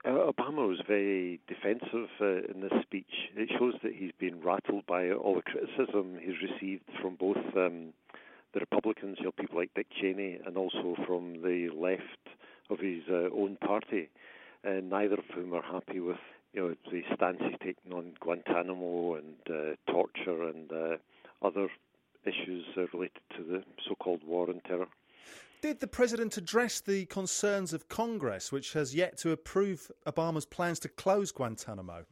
Obama was very defensive in this speech. It shows that he's been rattled by all the criticism he's received from both the Republicans, people like Dick Cheney, and also from the left of his own party. Neither of whom are happy with the stance he's taken on Guantanamo and torture and other issues related to the so-called war on terror. Did the president address the concerns of Congress, which has yet to approve Obama's plans to close Guantanamo?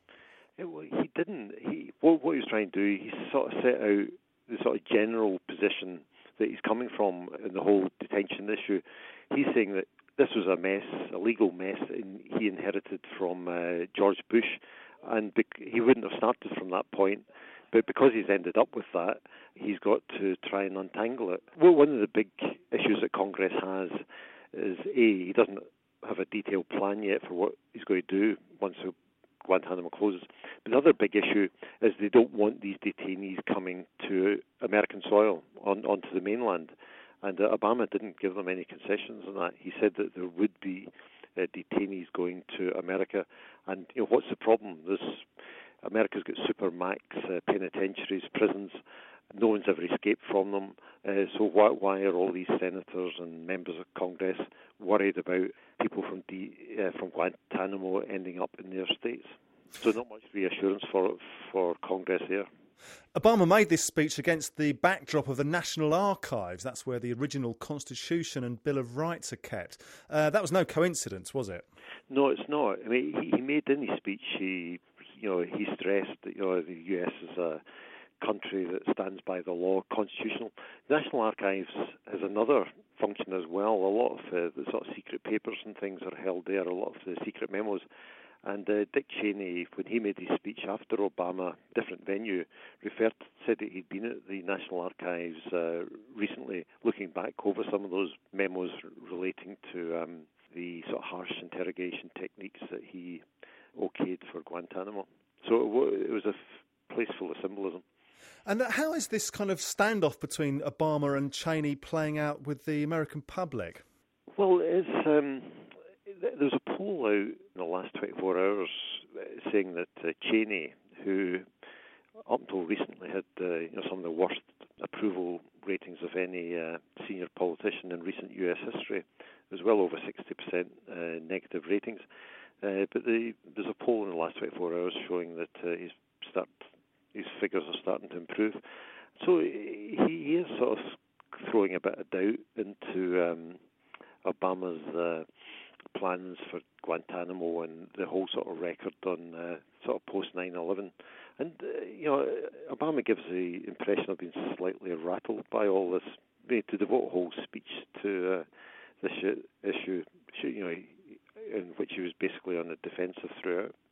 He didn't. What he was trying to do, he sort of set out the sort of general position that he's coming from in the whole detention issue. He's saying that this was a mess, a legal mess, and he inherited from George Bush, and he wouldn't have started from that point. But because he's ended up with that, he's got to try and untangle it. Well, one of the big issues that Congress has is, he doesn't have a detailed plan yet for what he's going to do once Guantanamo closes. But the other big issue is they don't want these detainees coming to American soil, onto the mainland. And Obama didn't give them any concessions on that. He said that there would be detainees going to America. And what's the problem? America's got supermax penitentiaries, prisons. No one's ever escaped from them. So why are all these senators and members of Congress worried about people from Guantanamo ending up in their states? So not much reassurance for Congress here. Obama made this speech against the backdrop of the National Archives. That's where the original Constitution and Bill of Rights are kept. That was no coincidence, was it? No, it's not. I mean, he made in his speech, he stressed that the U.S. is a country that stands by the law, constitutional. The National Archives has another function as well. A lot of the sort of secret papers and things are held there, a lot of the secret memos. And Dick Cheney, when he made his speech after Obama, different venue, said that he'd been at the National Archives recently, looking back over some of those memos relating to the sort of harsh interrogation techniques that he okayed for Guantanamo. So it was a place full of symbolism. And how is this kind of standoff between Obama and Cheney playing out with the American public? Well, there's a poll out in the last 24 hours saying that Cheney, who up until recently had some of the worst approval ratings of any senior politician in recent U.S. history, was well over 60% negative ratings. But there's a poll in the last 24 hours showing that his figures are starting to improve. So he is sort of throwing a bit of doubt into Obama's plans for Guantanamo and the whole sort of record on sort of post 9/11. And Obama gives the impression of being slightly rattled by all this. To devote a whole speech to this issue, in which he was basically on the defensive throughout.